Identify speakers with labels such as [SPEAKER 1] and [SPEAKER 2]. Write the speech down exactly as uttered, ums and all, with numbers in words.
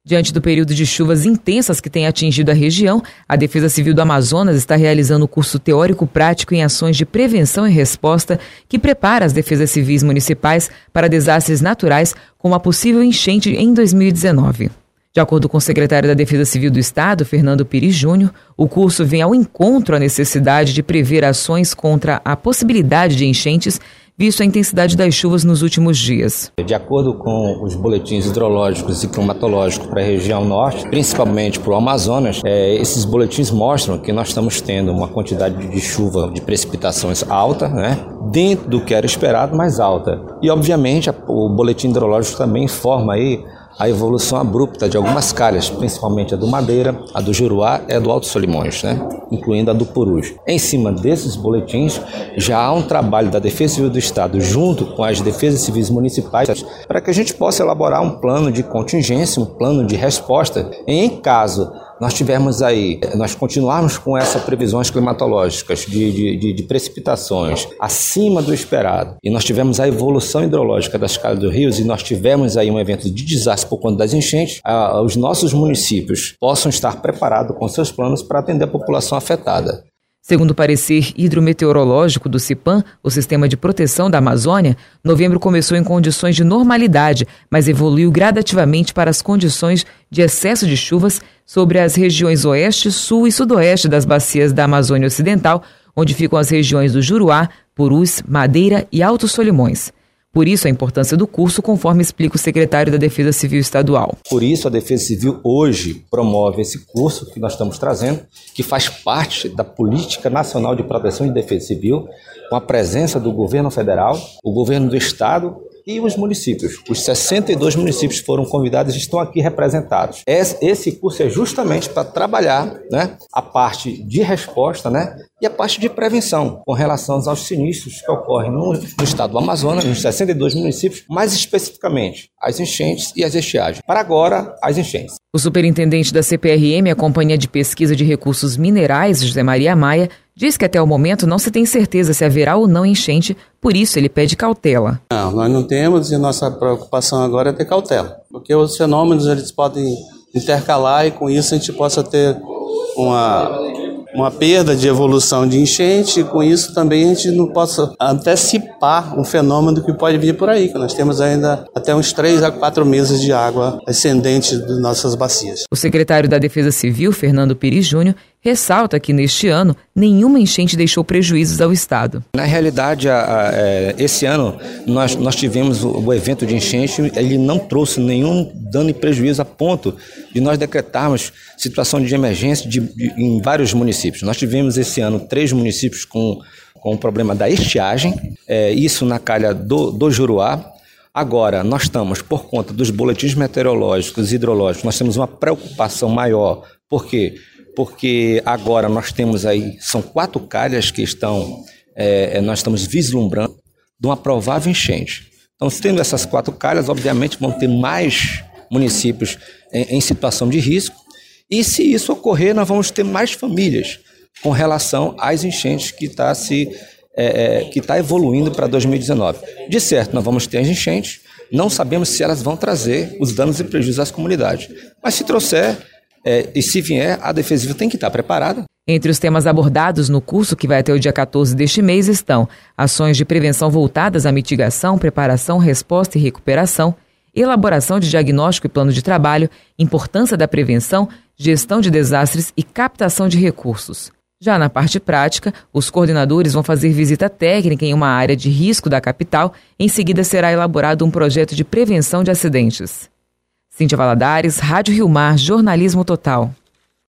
[SPEAKER 1] Diante do período de chuvas intensas que tem atingido a região, a Defesa Civil do Amazonas está realizando o curso teórico-prático em ações de prevenção e resposta que prepara as defesas civis municipais para desastres naturais, como a possível enchente em dois mil e dezenove. De acordo com o secretário da Defesa Civil do Estado, Fernando Pires Júnior, o curso vem ao encontro à necessidade de prever ações contra a possibilidade de enchentes, visto a intensidade das chuvas nos últimos dias.
[SPEAKER 2] De acordo com os boletins hidrológicos e climatológicos para a região norte, principalmente para o Amazonas, é, esses boletins mostram que nós estamos tendo uma quantidade de chuva, de precipitações alta, né, dentro do que era esperado, mais alta. E, obviamente, a, o boletim hidrológico também informa aí a evolução abrupta de algumas calhas, principalmente a do Madeira, a do Juruá e a do Alto Solimões, né? Incluindo a do Purus. Em cima desses boletins, já há um trabalho da Defesa Civil do Estado junto com as defesas civis municipais para que a gente possa elaborar um plano de contingência, um plano de resposta em caso nós tivermos aí, nós continuarmos com essas previsões climatológicas de, de, de, de precipitações acima do esperado e nós tivermos a evolução hidrológica das calhas dos rios e nós tivermos aí um evento de desastre por conta das enchentes, a, os nossos municípios possam estar preparados com seus planos para atender a população afetada.
[SPEAKER 1] Segundo o parecer hidrometeorológico do CIPAM, o Sistema de Proteção da Amazônia, novembro começou em condições de normalidade, mas evoluiu gradativamente para as condições de excesso de chuvas sobre as regiões oeste, sul e sudoeste das bacias da Amazônia Ocidental, onde ficam as regiões do Juruá, Purus, Madeira e Alto Solimões. Por isso, a importância do curso, conforme explica o secretário da Defesa Civil Estadual.
[SPEAKER 2] Por isso, a Defesa Civil hoje promove esse curso que nós estamos trazendo, que faz parte da Política Nacional de Proteção e Defesa Civil, com a presença do governo federal, o governo do estado e os municípios. Os sessenta e dois municípios foram convidados e estão aqui representados. Esse curso é justamente para trabalhar, né, a parte de resposta, né, e a parte de prevenção com relação aos sinistros que ocorrem no, no estado do Amazonas, nos sessenta e dois municípios, mais especificamente as enchentes e as estiagens. Para agora, as enchentes.
[SPEAKER 1] O superintendente da C P R M, a Companhia de Pesquisa de Recursos Minerais, José Maria Maia, diz que até o momento não se tem certeza se haverá ou não enchente, por isso ele pede cautela.
[SPEAKER 3] Não, nós não temos e nossa preocupação agora é ter cautela, porque os fenômenos eles podem intercalar e com isso a gente possa ter uma, uma perda de evolução de enchente e com isso também a gente não possa antecipar um fenômeno que pode vir por aí, que nós temos ainda até uns três a quatro meses de água ascendente das nossas bacias.
[SPEAKER 1] O secretário da Defesa Civil, Fernando Pires Júnior, ressalta que neste ano nenhuma enchente deixou prejuízos ao Estado.
[SPEAKER 2] Na realidade, a, a, a, esse ano nós, nós tivemos o, o evento de enchente, ele não trouxe nenhum dano e prejuízo a ponto de nós decretarmos situação de emergência de, de, em vários municípios. Nós tivemos esse ano três municípios com, com o problema da estiagem, é, isso na calha do, do Juruá. Agora, nós estamos, por conta dos boletins meteorológicos e hidrológicos, nós temos uma preocupação maior. Por quê? Porque agora nós temos aí, são quatro calhas que estão, é, nós estamos vislumbrando de uma provável enchente. Então, tendo essas quatro calhas, obviamente vão ter mais municípios em, em situação de risco. E se isso ocorrer, nós vamos ter mais famílias com relação às enchentes que está se, é, é, que está evoluindo para dois mil e dezenove. De certo, nós vamos ter as enchentes, não sabemos se elas vão trazer os danos e prejuízos às comunidades. Mas se trouxer, É, e se vier, a Defesa Civil tem que estar preparada.
[SPEAKER 1] Entre os temas abordados no curso, que vai até o dia quatorze deste mês, estão ações de prevenção voltadas à mitigação, preparação, resposta e recuperação, elaboração de diagnóstico e plano de trabalho, importância da prevenção, gestão de desastres e captação de recursos. Já na parte prática, os coordenadores vão fazer visita técnica em uma área de risco da capital. Em seguida, será elaborado um projeto de prevenção de acidentes. Cíntia Valadares, Rádio Rio Mar, Jornalismo Total.